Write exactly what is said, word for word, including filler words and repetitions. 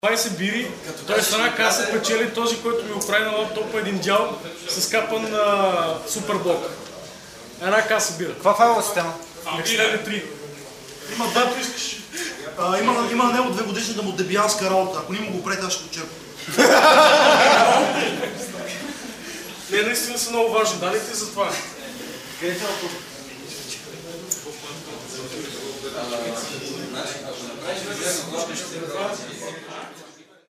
двайсет бири, т.е. с една каса печели този, който ми оправи на лаптопа един дял с капан на Суперблок. Една каса бира. Каква файлова система? икс ел три. Има да, искаш. А, има, има на него две годишната му дебианска работа. Ако не му го прете, аз ще го черпа. Не, наистина са много важни данните за това. Къде е лаптоп? Значи, ако направиш